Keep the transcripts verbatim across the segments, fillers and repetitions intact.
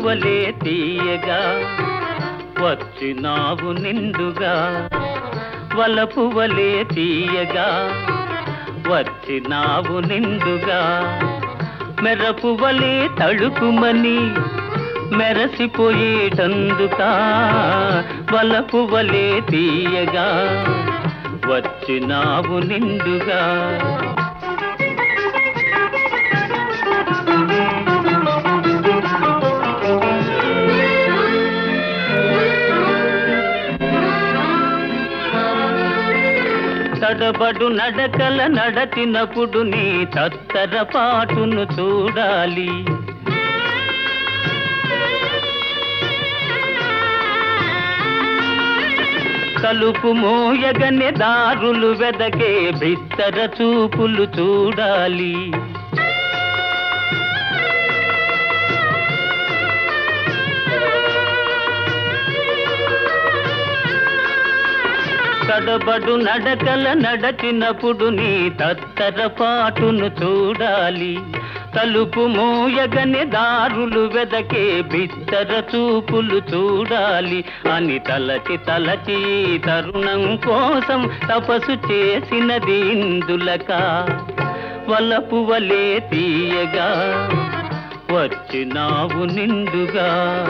వలె తీయగా వచ్చినావు నిండుగా వలపు వలె తీయగా వచ్చినావు నిండుగా మెరపు వలె తడుకుమని మెరసిపోయేటందుకా వలపు వలె తీయగా వచ్చినావు నిండుగా తడబడు నడకల నడచినప్పుడు నీ తత్తర పాటును చూడాలి తలుపు మోయగనే దారులు వెదకే బిత్తర చూపులు చూడాలి తడబడు నడకల నడచినప్పుడు నీ తత్తర పాటును చూడాలి తలుపు మోయగనే దారులు వెదకే బిత్తర చూపులు చూడాలి అని తలచి తలచి తరుణం కోసం తపస్సు చేసినది ఇందులక వలపు వలె తీయగా వచ్చినావు నిండుగా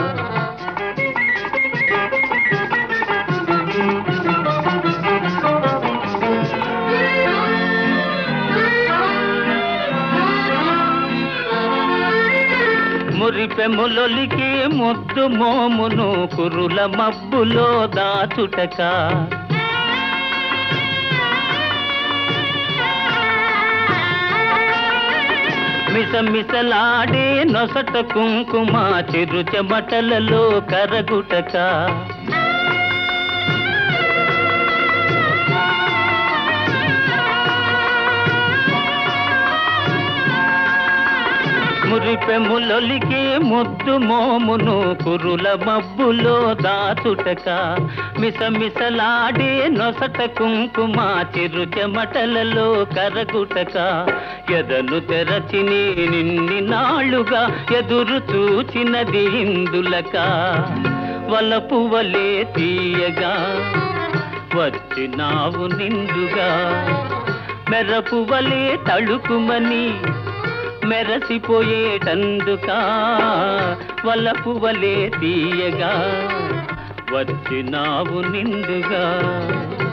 మురిపెములొలికి ముద్దు మోమును కురుల మబ్బులో దాచుటక మిసమిసలాడే నొసట కుంకుమ చిరు చెమటలలో కరగుటక మురిపెములొలికి ముద్దు మోమును కురుల మబ్బులో దాచుటక మిసమిసలాడే నొసట కుంకుమ చిరు చెమటలలో కరగుటక ఎదను తెరచి నిన్ని నాళ్ళుగా ఎదురు చూచినది ఇందులక వలపు వలె తీయగా వచ్చినావు నిండుగా మెరపు వలె తళుకుమని మెరసిపోయేటందుకా వలపు వలె తీయగా వచ్చినావు నిండుగా